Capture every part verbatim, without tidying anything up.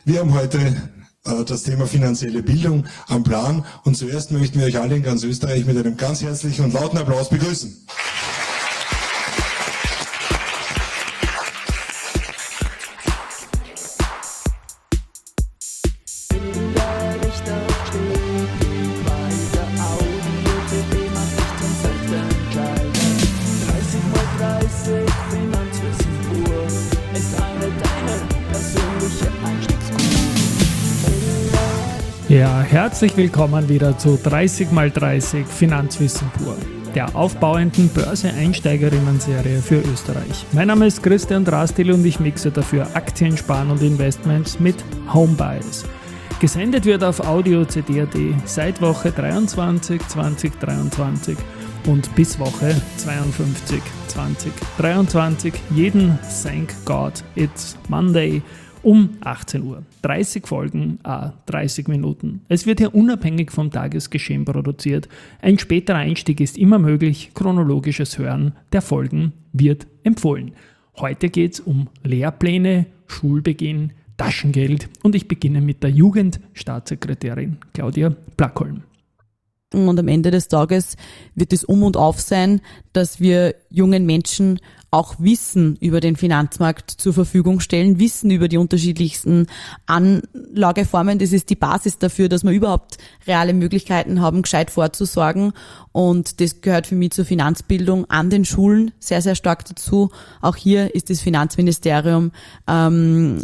Wir haben heute äh, das Thema finanzielle Bildung am Plan und zuerst möchten wir euch alle in ganz Österreich mit einem ganz herzlichen und lauten Applaus begrüßen. Ja, herzlich willkommen wieder zu dreißig mal dreißig Finanzwissen pur, der aufbauenden Börse-Einsteigerinnen-Serie für Österreich. Mein Name ist Christian Drastil und ich mixe dafür Aktien, Sparen und Investments mit Homebuys. Gesendet wird auf audio c d punkt a t seit Woche dreiundzwanzig zwanzig dreiundzwanzig und bis Woche zweiundfünfzig zwanzig dreiundzwanzig, jeden Thank God It's Monday um achtzehn Uhr. dreißig Folgen, ah, dreißig Minuten. Es wird hier unabhängig vom Tagesgeschehen produziert. Ein späterer Einstieg ist immer möglich. Chronologisches Hören der Folgen wird empfohlen. Heute geht es um Lehrpläne, Schulbeginn, Taschengeld und ich beginne mit der Jugendstaatssekretärin Claudia Plackholm. Und am Ende des Tages wird es um und auf sein, dass wir jungen Menschen auch Wissen über den Finanzmarkt zur Verfügung stellen, Wissen über die unterschiedlichsten Anlageformen. Das ist die Basis dafür, dass wir überhaupt reale Möglichkeiten haben, gescheit vorzusorgen. Und das gehört für mich zur Finanzbildung an den Schulen sehr, sehr stark dazu. Auch hier ist das Finanzministerium ähm,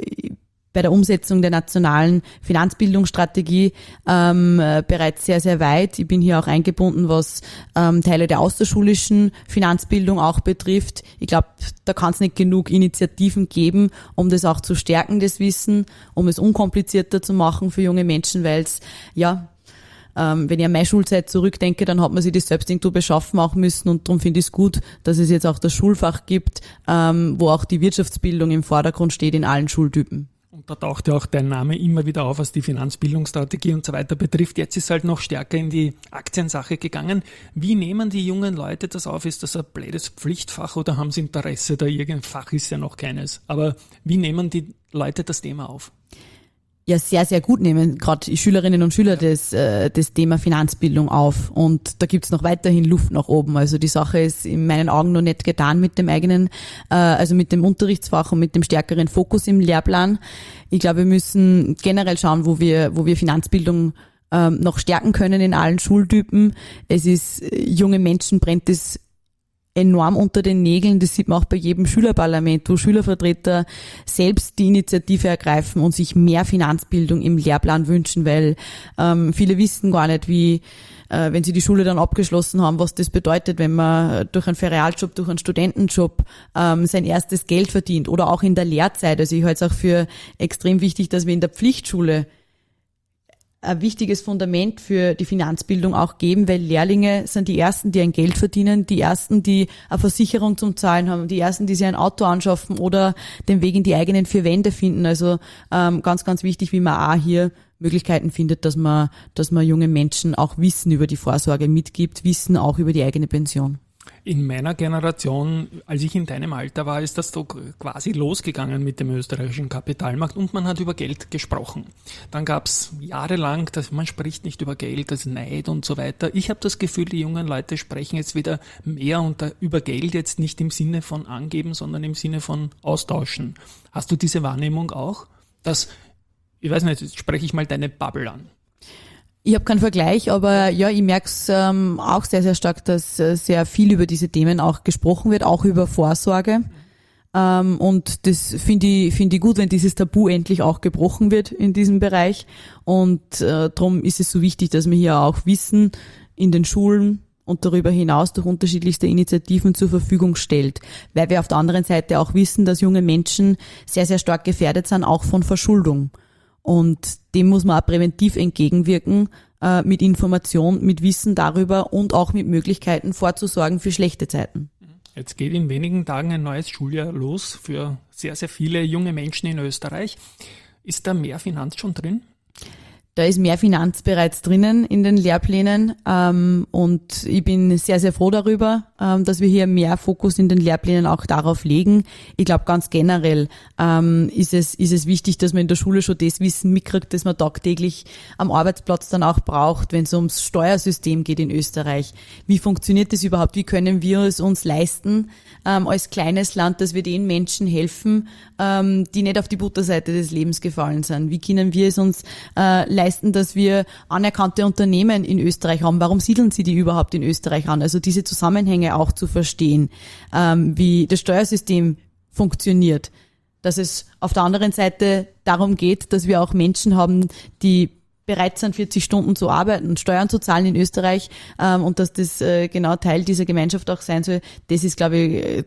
bei der Umsetzung der nationalen Finanzbildungsstrategie ähm, bereits sehr, sehr weit. Ich bin hier auch eingebunden, was ähm, Teile der außerschulischen Finanzbildung auch betrifft. Ich glaube, da kann es nicht genug Initiativen geben, um das auch zu stärken, das Wissen, um es unkomplizierter zu machen für junge Menschen, weil es, ja, ähm, wenn ich an meine Schulzeit zurückdenke, dann hat man sich das selbst irgendwo beschaffen auch müssen und darum finde ich es gut, dass es jetzt auch das Schulfach gibt, ähm, wo auch die Wirtschaftsbildung im Vordergrund steht in allen Schultypen. Und da taucht ja auch dein Name immer wieder auf, was die Finanzbildungsstrategie und so weiter betrifft. Jetzt ist halt noch stärker in die Aktiensache gegangen. Wie nehmen die jungen Leute das auf? Ist das ein blödes Pflichtfach oder haben sie Interesse? Da irgendein Fach ist ja noch keines. Aber wie nehmen die Leute das Thema auf? Ja, sehr, sehr gut nehmen gerade die Schülerinnen und Schüler das, äh, das Thema Finanzbildung auf. Und da gibt's noch weiterhin Luft nach oben. Also die Sache ist in meinen Augen noch nicht getan mit dem eigenen, äh, also mit dem Unterrichtsfach und mit dem stärkeren Fokus im Lehrplan. Ich glaube, wir müssen generell schauen, wo wir, wo wir Finanzbildung ähm, noch stärken können in allen Schultypen. Es ist, junge Menschen brennt es enorm unter den Nägeln. Das sieht man auch bei jedem Schülerparlament, wo Schülervertreter selbst die Initiative ergreifen und sich mehr Finanzbildung im Lehrplan wünschen, weil ähm, viele wissen gar nicht, wie, äh, wenn sie die Schule dann abgeschlossen haben, was das bedeutet, wenn man durch einen Ferialjob, durch einen Studentenjob ähm, sein erstes Geld verdient oder auch in der Lehrzeit. Also ich halte es auch für extrem wichtig, dass wir in der Pflichtschule ein wichtiges Fundament für die Finanzbildung auch geben, weil Lehrlinge sind die Ersten, die ein Geld verdienen, die Ersten, die eine Versicherung zum Zahlen haben, die Ersten, die sich ein Auto anschaffen oder den Weg in die eigenen vier Wände finden. Also ähm, ganz, ganz wichtig, wie man auch hier Möglichkeiten findet, dass man, dass man jungen Menschen auch Wissen über die Vorsorge mitgibt, Wissen auch über die eigene Pension. In meiner Generation, als ich in deinem Alter war, ist das so quasi losgegangen mit dem österreichischen Kapitalmarkt und man hat über Geld gesprochen. Dann gab es jahrelang, dass man spricht nicht über Geld, das Neid und so weiter. Ich habe das Gefühl, die jungen Leute sprechen jetzt wieder mehr und über Geld jetzt nicht im Sinne von angeben, sondern im Sinne von austauschen. Hast du diese Wahrnehmung auch? Dass, ich weiß nicht, jetzt spreche ich mal deine Bubble an. Ich habe keinen Vergleich, aber ja, ich merke es ähm, auch sehr, sehr stark, dass äh, sehr viel über diese Themen auch gesprochen wird, auch über Vorsorge. Ähm, und das finde ich, finde ich gut, wenn dieses Tabu endlich auch gebrochen wird in diesem Bereich. Und äh, darum ist es so wichtig, dass wir hier auch Wissen in den Schulen und darüber hinaus durch unterschiedlichste Initiativen zur Verfügung stellt. Weil wir auf der anderen Seite auch wissen, dass junge Menschen sehr, sehr stark gefährdet sind, auch von Verschuldung. Und dem muss man auch präventiv entgegenwirken, äh, mit Information, mit Wissen darüber und auch mit Möglichkeiten vorzusorgen für schlechte Zeiten. Jetzt geht in wenigen Tagen ein neues Schuljahr los für sehr, sehr viele junge Menschen in Österreich. Ist da mehr Finanz schon drin? Da ist mehr Finanz bereits drinnen in den Lehrplänen ähm, und ich bin sehr, sehr froh darüber, ähm, dass wir hier mehr Fokus in den Lehrplänen auch darauf legen. Ich glaube, ganz generell ähm, ist es ist es wichtig, dass man in der Schule schon das Wissen mitkriegt, das man tagtäglich am Arbeitsplatz dann auch braucht, wenn es ums Steuersystem geht in Österreich. Wie funktioniert das überhaupt? Wie können wir es uns leisten, ähm, als kleines Land, dass wir den Menschen helfen, ähm, die nicht auf die Butterseite des Lebens gefallen sind? Wie können wir es uns äh, leisten, dass wir anerkannte Unternehmen in Österreich haben? Warum siedeln sie die überhaupt in Österreich an? Also diese Zusammenhänge auch zu verstehen, ähm, wie das Steuersystem funktioniert. Dass es auf der anderen Seite darum geht, dass wir auch Menschen haben, die bereit sind, vierzig Stunden zu arbeiten und Steuern zu zahlen in Österreich ähm, und dass das äh, genau Teil dieser Gemeinschaft auch sein soll. Das ist, glaube ich,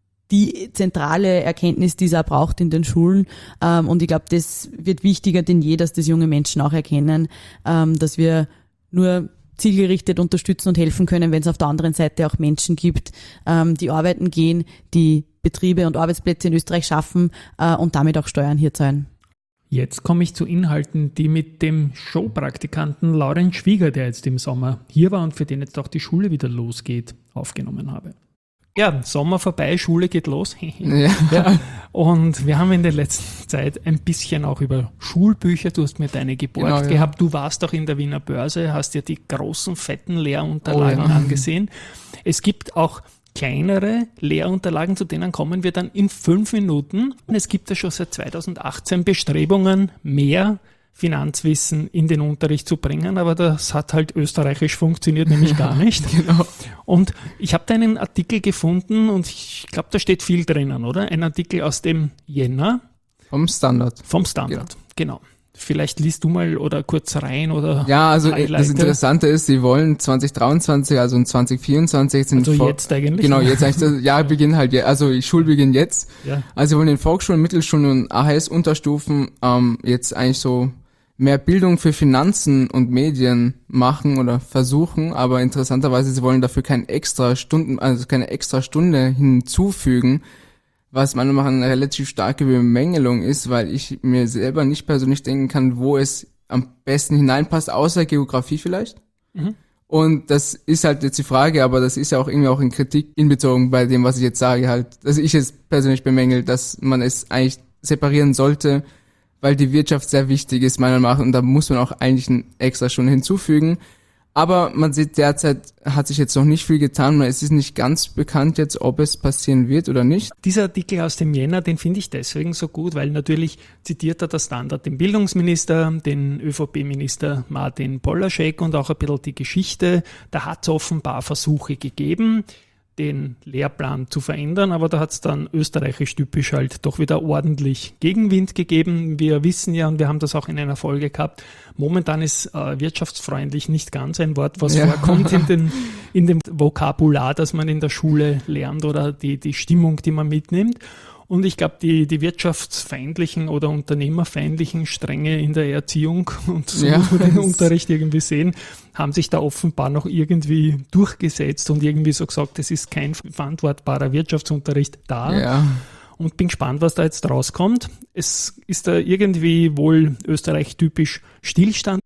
die zentrale Erkenntnis, die es auch braucht in den Schulen. Und ich glaube, das wird wichtiger denn je, dass das junge Menschen auch erkennen, dass wir nur zielgerichtet unterstützen und helfen können, wenn es auf der anderen Seite auch Menschen gibt, die arbeiten gehen, die Betriebe und Arbeitsplätze in Österreich schaffen und damit auch Steuern hier zahlen. Jetzt komme ich zu Inhalten, die mit dem Showpraktikanten Laurenz Schwieger, der jetzt im Sommer hier war und für den jetzt auch die Schule wieder losgeht, aufgenommen habe. Ja, Sommer vorbei, Schule geht los. Ja. Ja. Und wir haben in der letzten Zeit ein bisschen auch über Schulbücher, du hast mir deine geborgt Genau, ja. gehabt, du warst auch in der Wiener Börse, hast dir die großen, fetten Lehrunterlagen Oh, ja. angesehen. Es gibt auch kleinere Lehrunterlagen, zu denen kommen wir dann in fünf Minuten. Und es gibt ja schon seit zweitausendachtzehn Bestrebungen, mehr Finanzwissen in den Unterricht zu bringen, aber das hat halt österreichisch funktioniert nämlich gar nicht. Genau. Und ich habe da einen Artikel gefunden und ich glaube, da steht viel drinnen, oder? Ein Artikel aus dem Jänner. Vom Standard. Vom Standard, genau. Vielleicht liest du mal oder kurz rein oder Ja, also Highlighte. das Interessante ist, sie wollen zwanzig dreiundzwanzig, also in zwanzig vierundzwanzig sind Also vor- jetzt eigentlich? Genau, jetzt eigentlich das Jahrbeginn halt, je- also Schulbeginn jetzt. Ja. Also sie wollen in Volksschulen, Mittelschulen und A H S-Unterstufen ähm, jetzt eigentlich so mehr Bildung für Finanzen und Medien machen oder versuchen, aber interessanterweise, sie wollen dafür keine extra Stunden, also keine extra Stunde hinzufügen, was meiner Meinung nach eine relativ starke Bemängelung ist, weil ich mir selber nicht persönlich denken kann, wo es am besten hineinpasst, außer Geografie vielleicht. Mhm. Und das ist halt jetzt die Frage, aber das ist ja auch irgendwie auch in Kritik inbezogen bei dem, was ich jetzt sage, halt, dass ich es persönlich bemängel, dass man es eigentlich separieren sollte, weil die Wirtschaft sehr wichtig ist, meiner Meinung nach, und da muss man auch eigentlich eine extra Stunde hinzufügen. Aber man sieht, derzeit hat sich jetzt noch nicht viel getan, es ist nicht ganz bekannt jetzt, ob es passieren wird oder nicht. Dieser Artikel aus dem Jänner, den finde ich deswegen so gut, weil natürlich zitiert er der Standard den Bildungsminister, den ÖVP-Minister Martin Polaschek und auch ein bisschen die Geschichte. Da hat es offenbar Versuche gegeben, den Lehrplan zu verändern, aber da hat es dann österreichisch typisch halt doch wieder ordentlich Gegenwind gegeben. Wir wissen ja, und wir haben das auch in einer Folge gehabt, momentan ist äh, wirtschaftsfreundlich nicht ganz ein Wort, was Ja. vorkommt in, den, in dem Vokabular, das man in der Schule lernt oder die, die Stimmung, die man mitnimmt. Und ich glaube, die, die wirtschaftsfeindlichen oder unternehmerfeindlichen Stränge in der Erziehung, und so Ja, muss man den das- Unterricht irgendwie sehen, haben sich da offenbar noch irgendwie durchgesetzt und irgendwie so gesagt, es ist kein verantwortbarer Wirtschaftsunterricht da. Ja. Und bin gespannt, was da jetzt rauskommt. Es ist da irgendwie wohl Österreich-typisch Stillstand.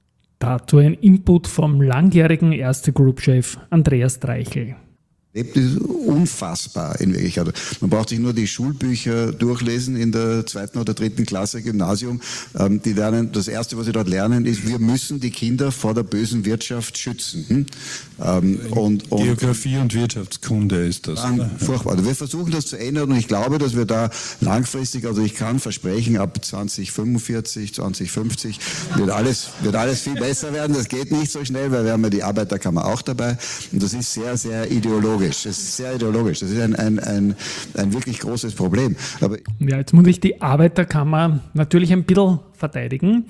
Dazu ein Input vom langjährigen Erste Group-Chef Andreas Dreichel. Das ist unfassbar in Wirklichkeit. Man braucht sich nur die Schulbücher durchlesen in der zweiten oder dritten Klasse Gymnasium. Ähm, die lernen, das Erste, was sie dort lernen, ist, wir müssen die Kinder vor der bösen Wirtschaft schützen. Hm? Ähm, und, und Geografie und Wirtschaftskunde ist das. Dann furchtbar. Also wir versuchen das zu ändern und ich glaube, dass wir da langfristig, also ich kann versprechen, ab zwanzig fünfundvierzig, zwanzig fünfzig wird alles, wird alles viel besser werden. Das geht nicht so schnell, weil wir haben ja die Arbeiterkammer auch dabei und das ist sehr, sehr ideologisch. Das ist sehr ideologisch. Das ist ein, ein, ein, ein wirklich großes Problem. Aber Ja, jetzt muss ich die Arbeiterkammer natürlich ein bisschen verteidigen,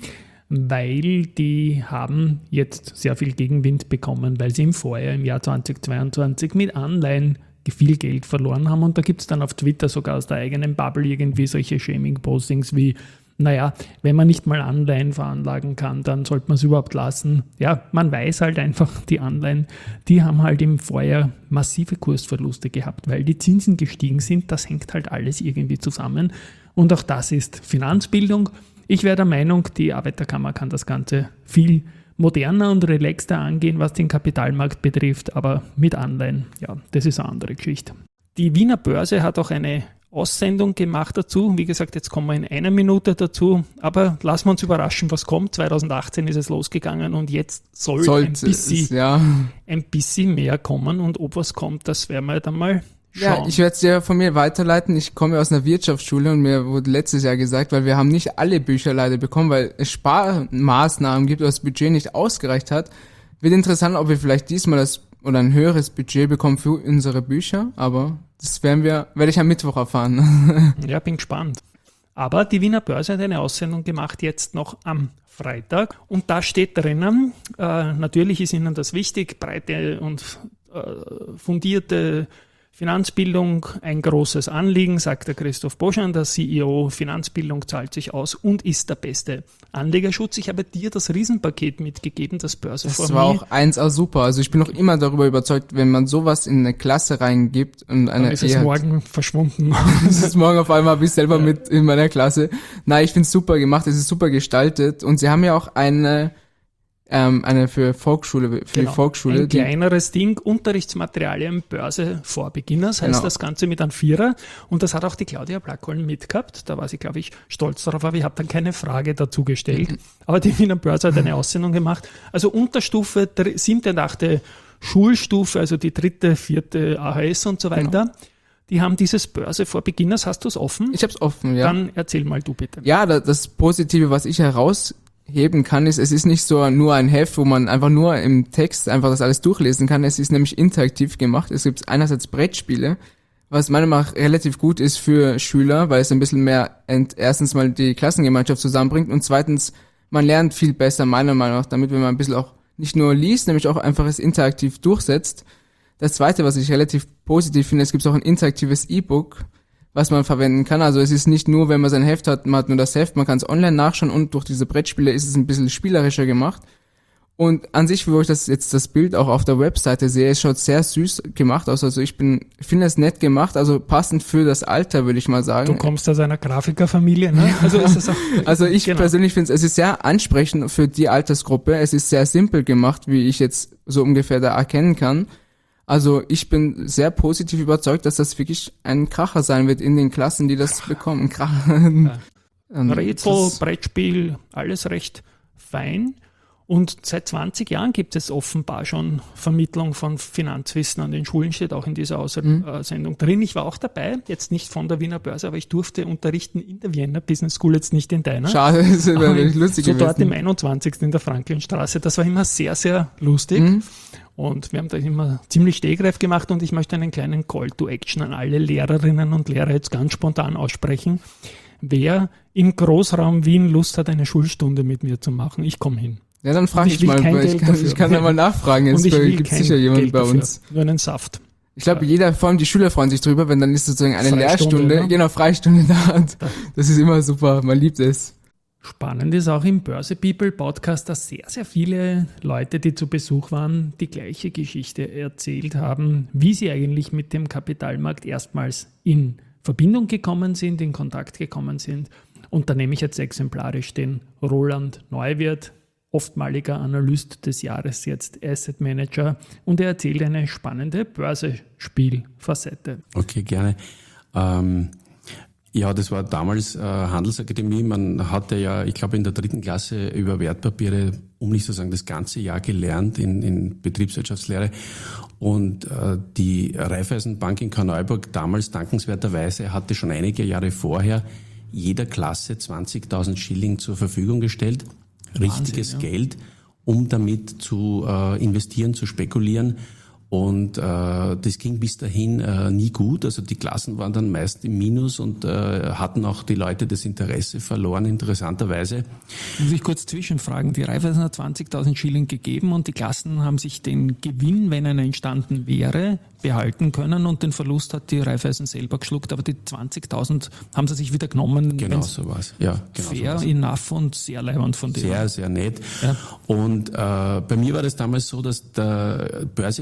weil die haben jetzt sehr viel Gegenwind bekommen, weil sie im Vorjahr, im Jahr zweitausendzweiundzwanzig mit Anleihen viel Geld verloren haben. Und da gibt es dann auf Twitter sogar aus der eigenen Bubble irgendwie solche Shaming-Postings wie, naja, wenn man nicht mal Anleihen veranlagen kann, dann sollte man es überhaupt lassen. Ja, man weiß halt einfach, die Anleihen, die haben halt im Vorjahr massive Kursverluste gehabt, weil die Zinsen gestiegen sind. Das hängt halt alles irgendwie zusammen. Und auch das ist Finanzbildung. Ich wäre der Meinung, die Arbeiterkammer kann das Ganze viel moderner und relaxter angehen, was den Kapitalmarkt betrifft, aber mit Anleihen, ja, das ist eine andere Geschichte. Die Wiener Börse hat auch eine Aussendung gemacht dazu. Wie gesagt, jetzt kommen wir in einer Minute dazu, aber lassen wir uns überraschen, was kommt. zwanzig achtzehn ist es losgegangen und jetzt soll Sollte ein bisschen, es, ja. ein bisschen mehr kommen und ob was kommt, das werden wir dann mal schauen. Ja, ich werde es dir von mir weiterleiten. Ich komme aus einer Wirtschaftsschule und mir wurde letztes Jahr gesagt, weil wir haben nicht alle Bücher leider bekommen, weil es Sparmaßnahmen gibt, das Budget nicht ausgereicht hat. Wird interessant, ob wir vielleicht diesmal das oder ein höheres Budget bekommen für unsere Bücher, aber das werden wir, werde ich am Mittwoch erfahren. Ja, bin gespannt. Aber die Wiener Börse hat eine Aussendung gemacht, jetzt noch am Freitag. Und da steht drinnen, äh, natürlich ist Ihnen das wichtig, breite und äh, fundierte Finanzbildung ein großes Anliegen, sagt der Christoph Boschan, der C E O. Finanzbildung zahlt sich aus und ist der beste Anlegerschutz. Ich habe dir das Riesenpaket mitgegeben, das Börse Das vor war mir. auch eins A super. Also ich bin noch immer darüber überzeugt, wenn man sowas in eine Klasse reingibt und eine Dann ist es eher- morgen verschwunden. Das ist morgen auf einmal, habe ich selber mit in meiner Klasse. Nein, ich finde es super gemacht, es ist super gestaltet und sie haben ja auch eine ähm, eine für Volksschule, für Genau. die Volksschule. Ein die, kleineres Ding, Unterrichtsmaterialien, Börse vor Beginners, heißt Genau. das Ganze mit einem Vierer. Und das hat auch die Claudia Blackholm mitgehabt. Da war sie, glaube ich, stolz darauf, aber ich habe dann keine Frage dazu gestellt. Aber die Wiener Börse hat eine Aussendung gemacht. Also Unterstufe, dr- siebte und achte Schulstufe, also die dritte, vierte A H S und so weiter. Die haben dieses Börse vor Beginners. Hast du es offen? ich habe es offen, ja. Dann erzähl mal du bitte. Ja, da- das Positive, was ich herausheben kann, ist, es ist nicht so nur ein Heft, wo man einfach nur im Text einfach das alles durchlesen kann. Es ist nämlich interaktiv gemacht. Es gibt einerseits Brettspiele, was meiner Meinung nach relativ gut ist für Schüler, weil es ein bisschen mehr ent- erstens mal die Klassengemeinschaft zusammenbringt und zweitens, man lernt viel besser, meiner Meinung nach, damit, wenn man ein bisschen auch nicht nur liest, nämlich auch einfach es interaktiv durchsetzt. Das zweite, was ich relativ positiv finde, es gibt auch ein interaktives E-Book, was man verwenden kann. Also es ist nicht nur, wenn man sein Heft hat, man hat nur das Heft, man kann es online nachschauen und durch diese Brettspiele ist es ein bisschen spielerischer gemacht. Und an sich, wo ich das jetzt das Bild auch auf der Webseite sehe, es schaut sehr süß gemacht aus. Also ich bin, finde es nett gemacht, also passend für das Alter, würde ich mal sagen. Du kommst aus einer Grafikerfamilie, ne? Also ist es auch, Also ich genau. persönlich finde es, es ist sehr ansprechend für die Altersgruppe. Es ist sehr simpel gemacht, wie ich jetzt so ungefähr da erkennen kann. Also ich bin sehr positiv überzeugt, dass das wirklich ein Kracher sein wird in den Klassen, die das bekommen. Kracher. Ähm, Rätsel, das- Brettspiel, alles recht fein. Und seit zwanzig Jahren gibt es offenbar schon Vermittlung von Finanzwissen an den Schulen, steht auch in dieser Aussendung drin. Ich war auch dabei, jetzt nicht von der Wiener Börse, aber ich durfte unterrichten in der Vienna Business School, jetzt nicht in deiner. Schade, das wäre Aber wirklich lustig so dort im gewesen. einundzwanzigsten in der Franklinstraße. Das war immer sehr, sehr lustig. Mhm. Und wir haben da immer ziemlich stehgreif gemacht und ich möchte einen kleinen Call to Action an alle Lehrerinnen und Lehrer jetzt ganz spontan aussprechen. Wer im Großraum Wien Lust hat, eine Schulstunde mit mir zu machen, ich komme hin. Ja, dann frage Und ich, ich will mal, kein weil ich Geld kann, dafür. ich kann da mal nachfragen. Und Jetzt ich will gibt es kein sicher jemand Geld bei dafür, uns. nur einen Saft. Ich glaube, jeder, vor allem die Schüler freuen sich drüber, wenn dann ist sozusagen eine Freistunde, Lehrstunde, ne? genau, Freistunde da hat. Das ist immer super, man liebt es. Spannend ist auch im Börse People Podcast, dass sehr, sehr viele Leute, die zu Besuch waren, die gleiche Geschichte erzählt haben, wie sie eigentlich mit dem Kapitalmarkt erstmals in Verbindung gekommen sind, in Kontakt gekommen sind. Und da nehme ich jetzt exemplarisch den Roland Neuwirth, oftmaliger Analyst des Jahres, jetzt Asset Manager, und er erzählt eine spannende Börsespielfacette. Okay, gerne. Ähm, ja, das war damals äh, Handelsakademie. Man hatte ja, ich glaube, in der dritten Klasse über Wertpapiere, um nicht zu sagen das ganze Jahr gelernt in, in Betriebswirtschaftslehre. Und äh, die Raiffeisenbank in Korneuburg, damals dankenswerterweise, hatte schon einige Jahre vorher jeder Klasse zwanzigtausend Schilling zur Verfügung gestellt. Richtiges Wahnsinn, ja. Geld, um damit zu äh, investieren, zu spekulieren. Und äh, das ging bis dahin äh, nie gut. Also die Klassen waren dann meist im Minus und äh, hatten auch die Leute das Interesse verloren, interessanterweise. Muss ich kurz zwischenfragen, die Raiffeisen hat zwanzigtausend Schilling gegeben und die Klassen haben sich den Gewinn, wenn einer entstanden wäre, behalten können und den Verlust hat die Raiffeisen selber geschluckt, aber die zwanzigtausend haben sie sich wieder genommen. Genau wenn's so war's. Ja, genau so fair, war's. enough und sehr leibend von dir. Sehr, sehr nett. Ja. Und äh, bei mir war das damals so, dass der Börsencrash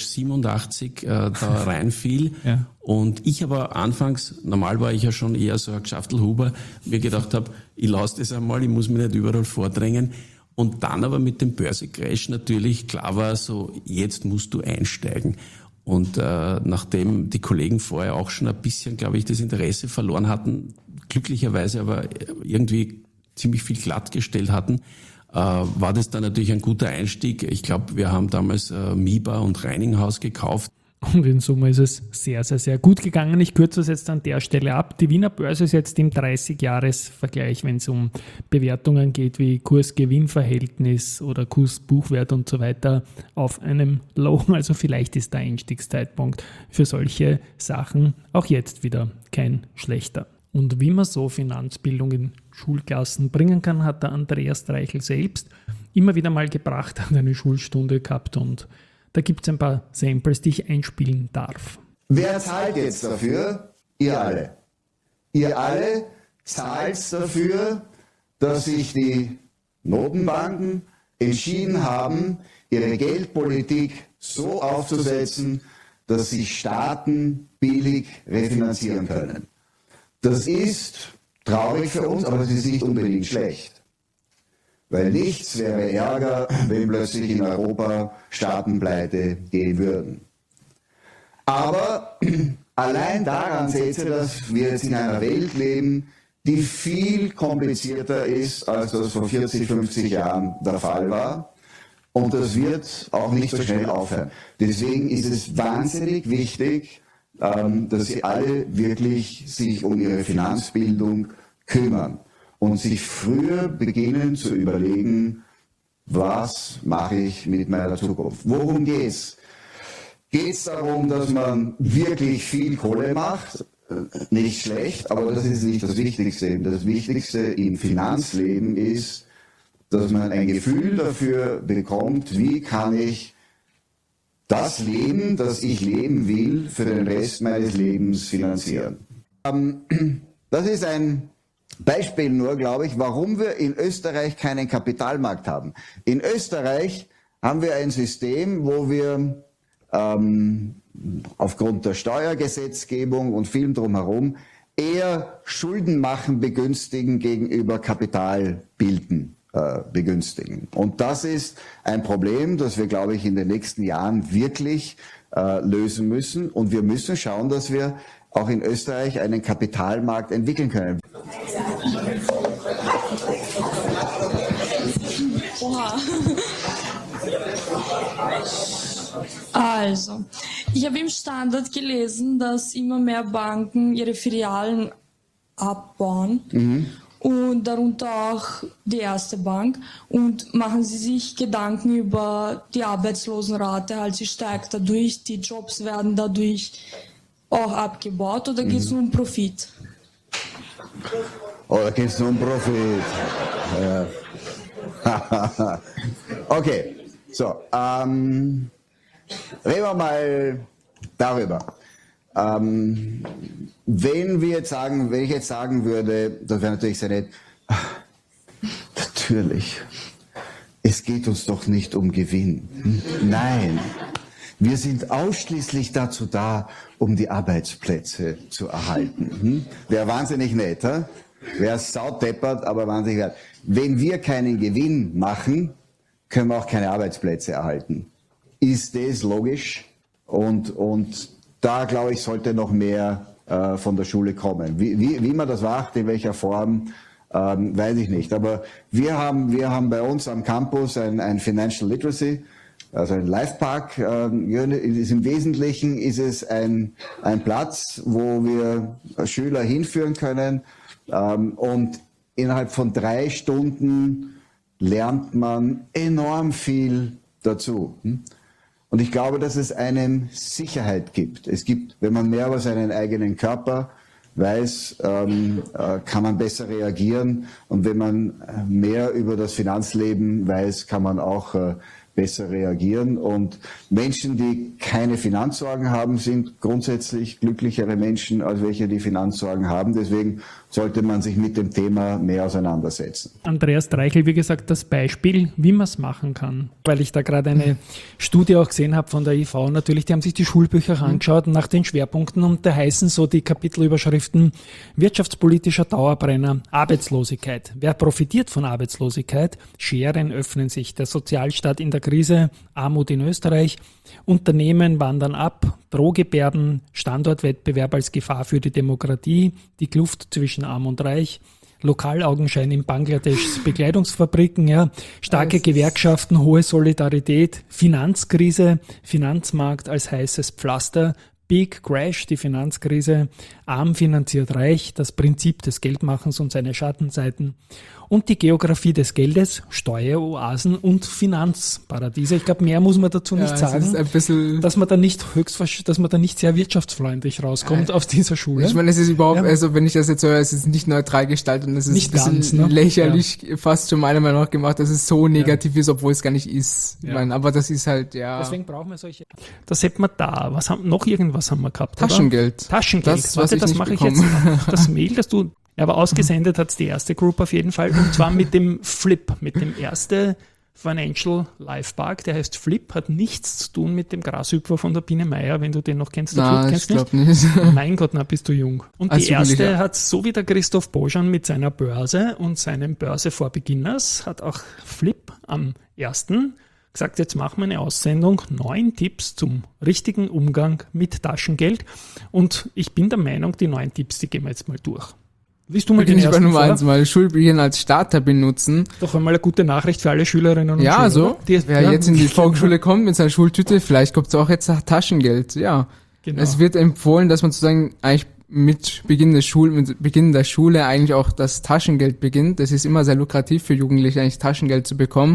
siebenundachtzig äh, da reinfiel. Ja. Und ich aber anfangs, normal war ich ja schon eher so ein Geschaftelhuber, mir gedacht habe, ich lasse das einmal, ich muss mich nicht überall vordrängen. Und dann aber mit dem Börse-Crash natürlich klar war so, jetzt musst du einsteigen. Und äh, nachdem die Kollegen vorher auch schon ein bisschen, glaube ich, das Interesse verloren hatten, glücklicherweise aber irgendwie ziemlich viel glattgestellt hatten, äh, war das dann natürlich ein guter Einstieg. Ich glaube, wir haben damals äh, Miba und Reininghaus gekauft. Und in Summe ist es sehr, sehr, sehr gut gegangen. Ich kürze es jetzt an der Stelle ab. Die Wiener Börse ist jetzt im dreißig-Jahres-Vergleich, wenn es um Bewertungen geht wie Kurs-Gewinn-Verhältnis oder Kurs-Buchwert und so weiter, auf einem Low. Also vielleicht ist der Einstiegszeitpunkt für solche Sachen auch jetzt wieder kein schlechter. Und wie man so Finanzbildung in Schulklassen bringen kann, hat der Andreas Dreichel selbst immer wieder mal gebracht, hat eine Schulstunde gehabt und da gibt es ein paar Samples, die ich einspielen darf. Wer zahlt jetzt dafür? Ihr alle. Ihr alle zahlt dafür, dass sich die Notenbanken entschieden haben, ihre Geldpolitik so aufzusetzen, dass sich Staaten billig refinanzieren können. Das ist traurig für uns, aber das ist nicht unbedingt schlecht. Weil nichts wäre Ärger, wenn plötzlich in Europa Staaten pleite gehen würden. Aber allein daran seht ihr, dass wir jetzt in einer Welt leben, die viel komplizierter ist, als das vor vierzig, fünfzig Jahren der Fall war. Und das wird auch nicht so schnell aufhören. Deswegen ist es wahnsinnig wichtig, dass Sie alle wirklich sich um Ihre Finanzbildung kümmern. Und sich früher beginnen zu überlegen, was mache ich mit meiner Zukunft? Worum geht's? Geht's darum, dass man wirklich viel Kohle macht? Nicht schlecht, aber das ist nicht das Wichtigste. Das Wichtigste im Finanzleben ist, dass man ein Gefühl dafür bekommt, wie kann ich das Leben, das ich leben will, für den Rest meines Lebens finanzieren. Das ist ein Beispiel nur, glaube ich, warum wir in Österreich keinen Kapitalmarkt haben. In Österreich haben wir ein System, wo wir ähm, aufgrund der Steuergesetzgebung und vielem drumherum eher Schulden machen begünstigen gegenüber Kapital bilden äh, begünstigen. Und das ist ein Problem, das wir, glaube ich, in den nächsten Jahren wirklich äh, lösen müssen. Und wir müssen schauen, dass wir auch in Österreich einen Kapitalmarkt entwickeln können. Oha. Also, ich habe im Standard gelesen, dass immer mehr Banken ihre Filialen abbauen. Mhm. Und darunter auch die Erste Bank. Und machen Sie sich Gedanken über die Arbeitslosenrate, halt sie steigt dadurch, die Jobs werden dadurch auch abgebaut, oder geht es nur um Profit? Oder geht es nur um Profit? Ja. Okay, so, ähm, reden wir mal darüber. Ähm, wenn wir jetzt sagen, wenn ich jetzt sagen würde, das wäre natürlich sehr nett, natürlich, es geht uns doch nicht um Gewinn. Nein. Wir sind ausschließlich dazu da, um die Arbeitsplätze zu erhalten. Hm? Wäre wahnsinnig nett, he? Wäre saudeppert, aber wahnsinnig nett. Wenn wir keinen Gewinn machen, können wir auch keine Arbeitsplätze erhalten. Ist das logisch? Und, und da, glaube ich, sollte noch mehr äh, von der Schule kommen. Wie, wie, wie man das macht, in welcher Form, ähm, weiß ich nicht. Aber wir haben, wir haben bei uns am Campus ein, ein Financial Literacy, also ein Life-Park. Ähm, Im Wesentlichen ist es ein, ein Platz, wo wir Schüler hinführen können, ähm, und innerhalb von drei Stunden lernt man enorm viel dazu. Und ich glaube, dass es einem Sicherheit gibt. Es gibt, wenn man mehr über seinen eigenen Körper weiß, ähm, äh, kann man besser reagieren. Und wenn man mehr über das Finanzleben weiß, kann man auch äh, besser reagieren. Und Menschen, die keine Finanzsorgen haben, sind grundsätzlich glücklichere Menschen als welche, die Finanzsorgen haben. Deswegen sollte man sich mit dem Thema mehr auseinandersetzen. Andreas Dreichel, wie gesagt, das Beispiel, wie man es machen kann. Weil ich da gerade eine Studie auch gesehen habe von der I V. Natürlich, die haben sich die Schulbücher mhm. angeschaut nach den Schwerpunkten und da heißen so die Kapitelüberschriften wirtschaftspolitischer Dauerbrenner, Arbeitslosigkeit. Wer profitiert von Arbeitslosigkeit? Scheren öffnen sich. Der Sozialstaat in der Krise, Armut in Österreich, Unternehmen wandern ab, Drohgebärden, Standortwettbewerb als Gefahr für die Demokratie, die Kluft zwischen Arm und Reich, Lokalaugenschein in Bangladeschs Bekleidungsfabriken, ja, starke Gewerkschaften, hohe Solidarität, Finanzkrise, Finanzmarkt als heißes Pflaster, Big Crash, die Finanzkrise, arm finanziert reich, das Prinzip des Geldmachens und seine Schattenseiten und die Geografie des Geldes, Steueroasen und Finanzparadiese. Ich glaube, mehr muss man dazu nicht ja, sagen, ist ein bisschen dass man da nicht höchst, dass man da nicht sehr wirtschaftsfreundlich rauskommt äh, aus dieser Schule. Ich meine, es ist überhaupt, ja. also wenn ich das jetzt höre, es ist nicht neutral gestaltet und es ist nicht ein bisschen ganz, ne? lächerlich ja. fast schon meiner Meinung nach gemacht, dass es so negativ ja. ist, obwohl es gar nicht ist. Ja. Ich meine, aber das ist halt, ja. Deswegen brauchen wir solche. Das hätten wir da. Was haben, noch irgendwas haben wir gehabt, Taschengeld. Oder? Taschengeld. Das, Warte, ich das mache ich jetzt. Das Mail, das du, aber ausgesendet hat es die erste Group auf jeden Fall. Und zwar mit dem Flip, mit dem erste Financial Life Park. Der heißt Flip, hat nichts zu tun mit dem Grashüpfer von der Biene Meier, wenn du den noch kennst. Na, Flip, kennst ich glaube nicht. Mein Gott, na bist du jung. Und Als die erste Jugendlicher. hat, so wie der Christoph Bojan mit seiner Börse und seinem Börse for Beginners, hat auch Flip am ersten gesagt, jetzt machen wir eine Aussendung, neun Tipps zum richtigen Umgang mit Taschengeld. Und ich bin der Meinung, die neun Tipps, die gehen wir jetzt mal durch. Willst du mal Beginne den ich bei ersten Nummer vor? eins mal Schulbücher als Starter benutzen. Doch einmal eine gute Nachricht für alle Schülerinnen und Ja, Schüler. so. Die, Wer ja, jetzt in die Volksschule kommt mit seiner Schultüte, vielleicht kommt es auch jetzt nach Taschengeld. Ja. Genau. Es wird empfohlen, dass man sozusagen eigentlich mit Beginn der Schule, mit Beginn der Schule eigentlich auch das Taschengeld beginnt. Das ist immer sehr lukrativ für Jugendliche, eigentlich Taschengeld zu bekommen.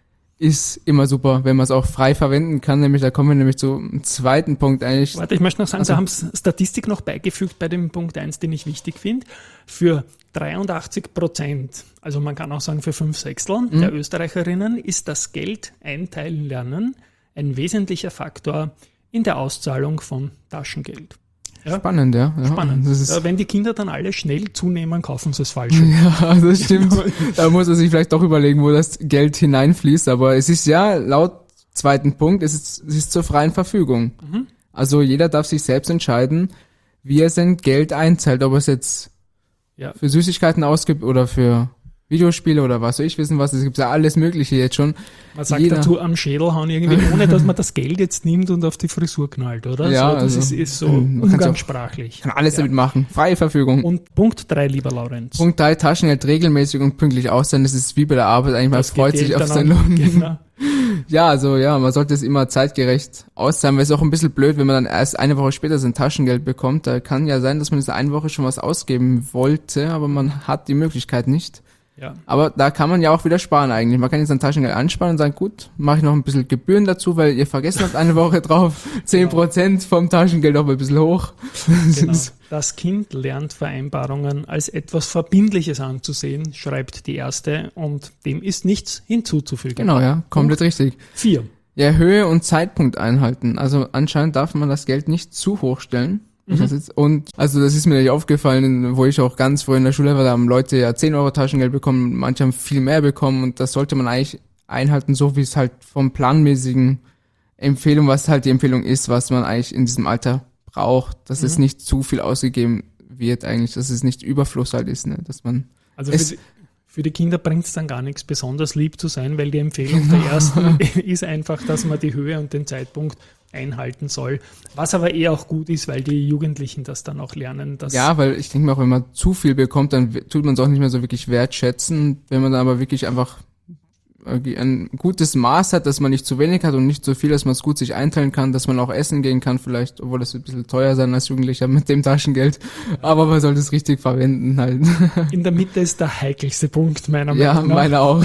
Ist immer super, wenn man es auch frei verwenden kann. Nämlich, da kommen wir nämlich zum zweiten Punkt eigentlich. Warte, ich möchte noch sagen, Also, Sie haben Statistik noch beigefügt bei dem Punkt eins, den ich wichtig finde. Für dreiundachtzig Prozent, also man kann auch sagen für fünf Sechstel Mhm. der Österreicherinnen ist das Geld einteilen lernen ein wesentlicher Faktor in der Auszahlung von Taschengeld. Ja? Spannend, ja. ja. Spannend. Das ist, Ja, wenn die Kinder dann alle schnell zunehmen, kaufen sie es falsch. ja, das stimmt. Da muss man sich vielleicht doch überlegen, wo das Geld hineinfließt. Aber es ist ja laut zweiten Punkt, es ist, es ist zur freien Verfügung. Mhm. Also jeder darf sich selbst entscheiden, wie er sein Geld einzahlt. Ob er es jetzt Ja. für Süßigkeiten ausgibt oder für Videospiele oder was soll ich wissen was. Es gibt ja alles Mögliche jetzt schon. Man sagt Jeder- dazu am Schädel hauen irgendwie, ohne dass man das Geld jetzt nimmt und auf die Frisur knallt, oder? Ja, so, das also, ist, ist so man kann's auch- umgangssprachlich. Kann alles Ja. damit machen. Freie Verfügung. Und Punkt drei, lieber Laurenz. Punkt drei, Taschengeld regelmäßig und pünktlich auszahlen. Das ist wie bei der Arbeit eigentlich. Man Das freut geht sich auf Eltern seinen an. Lohn. Genau. Ja, also ja, man sollte es immer zeitgerecht auszahlen, weil es ist auch ein bisschen blöd, wenn man dann erst eine Woche später sein Taschengeld bekommt. Da kann ja sein, dass man in dieser einen Woche schon was ausgeben wollte, aber man hat die Möglichkeit nicht. Ja. Aber da kann man ja auch wieder sparen eigentlich. Man kann jetzt sein Taschengeld ansparen und sagen, gut, mache ich noch ein bisschen Gebühren dazu, weil ihr vergessen habt eine Woche drauf, zehn Prozent vom Taschengeld auch mal ein bisschen hoch. Genau. Das Kind lernt Vereinbarungen als etwas Verbindliches anzusehen, schreibt die erste, und dem ist nichts hinzuzufügen. Genau, ja, komplett richtig. Vier. Ja, Höhe und Zeitpunkt einhalten. Also anscheinend darf man das Geld nicht zu hoch stellen. Mhm. Und also das ist mir nicht aufgefallen, wo ich auch ganz früh in der Schule war, da haben Leute ja zehn Euro Taschengeld bekommen, manche haben viel mehr bekommen und das sollte man eigentlich einhalten, so wie es halt vom planmäßigen Empfehlung, was halt die Empfehlung ist, was man eigentlich in diesem Alter braucht, dass Mhm. es nicht zu viel ausgegeben wird eigentlich, dass es nicht Überfluss halt ist, ne? Dass man Also es- für die, für die Kinder bringt es dann gar nichts, besonders lieb zu sein, weil die Empfehlung der ersten ist einfach, dass man die Höhe und den Zeitpunkt einhalten soll. Was aber eher auch gut ist, weil die Jugendlichen das dann auch lernen. Dass Ja, weil ich denke mir auch, wenn man zu viel bekommt, dann w- tut man es auch nicht mehr so wirklich wertschätzen. Wenn man dann aber wirklich einfach irgendwie ein gutes Maß hat, dass man nicht zu wenig hat und nicht zu viel, dass man es gut sich einteilen kann, dass man auch essen gehen kann vielleicht, obwohl das ein bisschen teuer sein als Jugendlicher mit dem Taschengeld. Aber man sollte es richtig verwenden halt. in der Mitte ist der heikelste Punkt meiner Ja, Meinung nach. meine auch.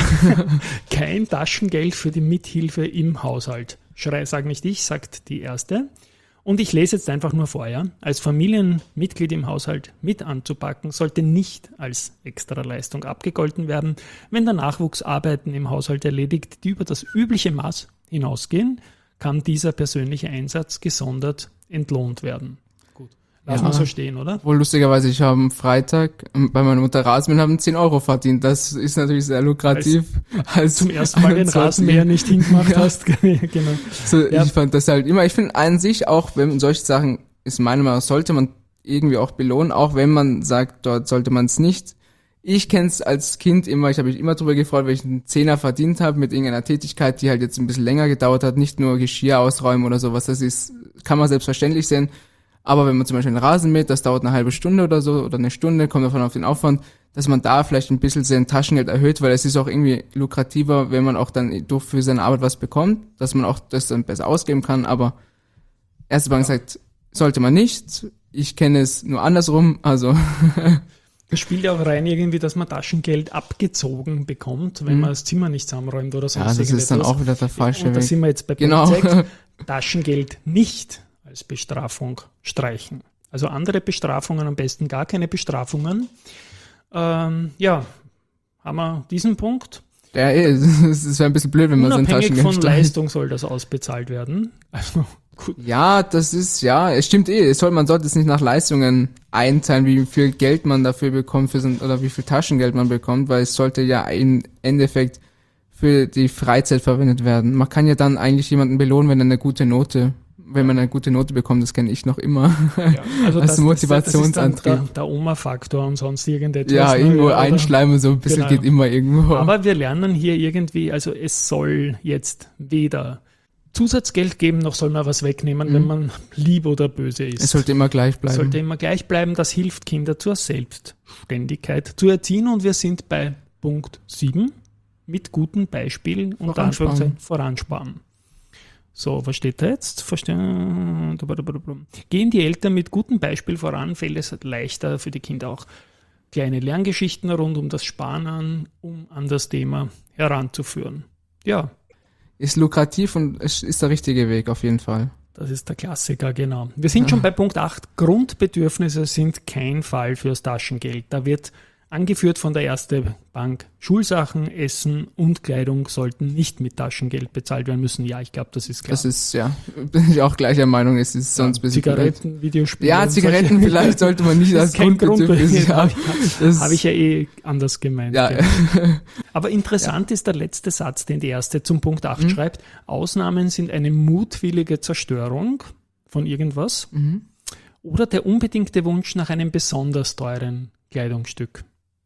Kein Taschengeld für die Mithilfe im Haushalt. Schrei, sag nicht ich, sagt die erste. Und ich lese jetzt einfach nur vor, ja. Als Familienmitglied im Haushalt mit anzupacken, sollte nicht als Extraleistung abgegolten werden, wenn der Nachwuchs Arbeiten im Haushalt erledigt, die über das übliche Maß hinausgehen, kann dieser persönliche Einsatz gesondert entlohnt werden. Gut. Lass Ja. mal so stehen, oder? Wohl lustigerweise, ich habe am Freitag ähm, bei meiner Mutter Rasenmähen haben zehn Euro verdient. Das ist natürlich sehr lukrativ. Als Zum ersten Mal den einundzwanzig Rasenmäher nicht hingemacht Ja. hast. Genau. So, Ja. Ich fand das halt immer, ich finde an sich auch, wenn solche Sachen, ist meiner Meinung nach, sollte man irgendwie auch belohnen, auch wenn man sagt, dort sollte man es nicht. Ich kenne es als Kind immer, ich habe mich immer drüber gefreut, weil ich einen Zehner verdient habe mit irgendeiner Tätigkeit, die halt jetzt ein bisschen länger gedauert hat, nicht nur Geschirr ausräumen oder sowas, das ist, kann man selbstverständlich sehen. Aber wenn man zum Beispiel einen Rasen mäht, das dauert eine halbe Stunde oder so, oder eine Stunde, kommt davon auf den Aufwand, dass man da vielleicht ein bisschen sein Taschengeld erhöht, weil es ist auch irgendwie lukrativer, wenn man auch dann durch für seine Arbeit was bekommt, dass man auch das dann besser ausgeben kann, aber Erste Bank sagt, sollte man nicht. Ich kenne es nur andersrum, also Das spielt ja auch rein irgendwie, dass man Taschengeld abgezogen bekommt, wenn Mhm. man das Zimmer nicht zusammenräumt oder sonst ja, das irgendetwas. ist dann auch wieder der falsche Und da Weg. sind wir jetzt bei Genau. Punkt sechs, Taschengeld nicht als Bestrafung streichen. Also andere Bestrafungen, am besten gar keine Bestrafungen. Ähm, ja, haben wir diesen Punkt. Ja, eh, es wäre ein bisschen blöd, wenn man sein Unabhängig Taschengeld von streicht. Leistung soll das ausbezahlt werden. Also gut. Ja, das ist, ja, es stimmt eh. Es soll, man sollte es nicht nach Leistungen einteilen, wie viel Geld man dafür bekommt für sein, oder wie viel Taschengeld man bekommt, weil es sollte ja im Endeffekt für die Freizeit verwendet werden. Man kann ja dann eigentlich jemanden belohnen, wenn er eine gute Note, wenn man eine gute Note bekommt, das kenne ich noch immer. Ja, also Als das, Motivationsantrieb. Das ist dann der, der Oma-Faktor und sonst irgendetwas. Ja, ne? irgendwo Oder- einschleimen, so ein bisschen Genau. geht immer irgendwo. Aber wir lernen hier irgendwie, also es soll jetzt weder Zusatzgeld geben, noch soll man was wegnehmen, Mhm. wenn man lieb oder böse ist. es sollte immer gleich bleiben. Sollte immer gleich bleiben. Das hilft Kinder zur Selbstständigkeit zu erziehen. Und wir sind bei Punkt sieben mit guten Beispielen und Voransparen. Anführungszeichen voransparen. So, was steht da jetzt? Verstehen. Gehen die Eltern mit gutem Beispiel voran, fällt es leichter für die Kinder auch kleine Lerngeschichten rund um das Sparen an, um an das Thema heranzuführen. Ja, Ist lukrativ und es ist der richtige Weg auf jeden Fall. das ist der Klassiker, genau. Wir sind schon bei Punkt acht. Grundbedürfnisse sind kein Fall fürs Taschengeld. Da wird angeführt von der Erste Bank, Schulsachen, Essen und Kleidung sollten nicht mit Taschengeld bezahlt werden müssen. Ja, ich glaube, das ist klar. Das ist, ja, bin ich auch gleicher Meinung, es ist sonst ein bisschen blöd. Zigaretten, Videospiele. Ja, und Zigaretten solche- vielleicht sollte man nicht Das als ist kein Grundbedürfnis Grundbedürfnis. haben. Das- Habe ich ja eh anders gemeint. Ja, genau. Aber interessant ist der letzte Satz, den die Erste zum Punkt acht Mhm. schreibt. Ausnahmen sind eine mutwillige Zerstörung von irgendwas Mhm. oder der unbedingte Wunsch nach einem besonders teuren Kleidungsstück.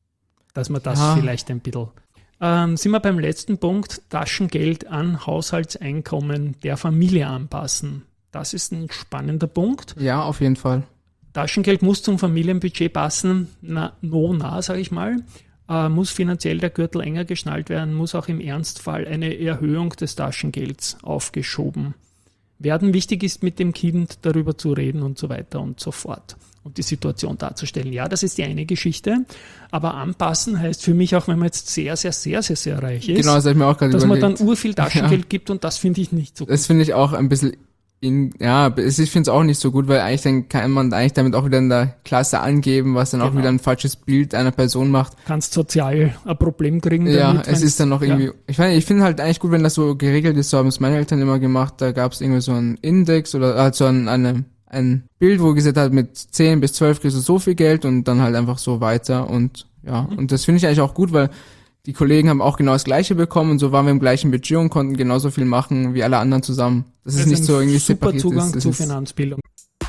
Dass man das Ja. vielleicht ein bisschen... Ähm, sind wir beim letzten Punkt, Taschengeld an Haushaltseinkommen der Familie anpassen. Das ist ein spannender Punkt. Ja, auf jeden Fall. Taschengeld muss zum Familienbudget passen, na, no, na, sage ich mal. Äh, muss finanziell der Gürtel enger geschnallt werden, muss auch im Ernstfall eine Erhöhung des Taschengelds aufgeschoben werden. Wichtig ist, mit dem Kind darüber zu reden und so weiter und so fort und die Situation darzustellen. Ja, das ist die eine Geschichte, aber anpassen heißt für mich auch, wenn man jetzt sehr, sehr, sehr, sehr, sehr reich ist, Genau, das habe ich mir auch gerade dass man überlegt. dann urviel Taschengeld gibt und das finde ich nicht so gut. Das finde ich auch ein bisschen, in, ja, es- ich finde es auch nicht so gut, weil eigentlich dann kann man eigentlich damit auch wieder in der Klasse angeben, was dann auch Genau. wieder ein falsches Bild einer Person macht. Kannst sozial ein Problem kriegen Ja, damit, es wenn's- ist dann noch ja. irgendwie, ich meine, ich finde halt eigentlich gut, wenn das so geregelt ist, so haben es meine Eltern immer gemacht, da gab es irgendwie so einen Index oder also ein, eine, ein Bild, wo gesagt hat, mit zehn bis zwölf kriegst du so viel Geld und dann halt einfach so weiter und ja, Mhm. und das finde ich eigentlich auch gut, weil die Kollegen haben auch genau das Gleiche bekommen und so waren wir im gleichen Budget und konnten genauso viel machen wie alle anderen zusammen. Das, ist nicht ein so irgendwie super separiert. Zugang ist. Das zu ist, Finanzbildung.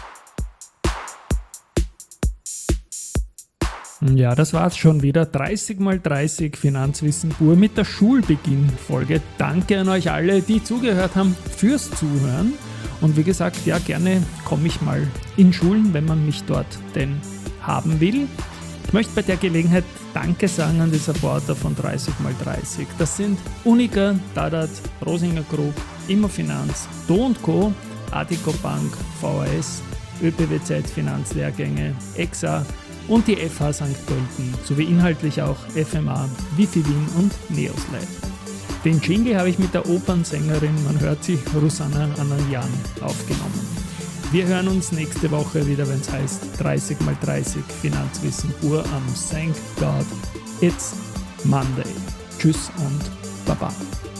Ja, das war's schon wieder. dreißig mal dreißig Finanzwissen pur mit der Schulbeginn-Folge. Danke an euch alle, die zugehört haben, fürs Zuhören. Und wie gesagt, ja, gerne komme ich mal in Schulen, wenn man mich dort denn haben will. Ich möchte bei der Gelegenheit Danke sagen an die Supporter von dreißig mal dreißig. Das sind Unica, Dadat, Rosinger Group, Immofinanz, Do und Co., Adico Bank, V A S, ÖPWZ Finanzlehrgänge, E X A und die F H Sankt Pölten, sowie inhaltlich auch F M A, Wifi Wien und Neoslide. Den Jingle habe ich mit der Opernsängerin, man hört sie, Rosanna Ananjan, aufgenommen. Wir hören uns nächste Woche wieder, wenn es heißt dreißig mal dreißig Finanzwissen pur am Thank God It's Monday. Tschüss und Baba.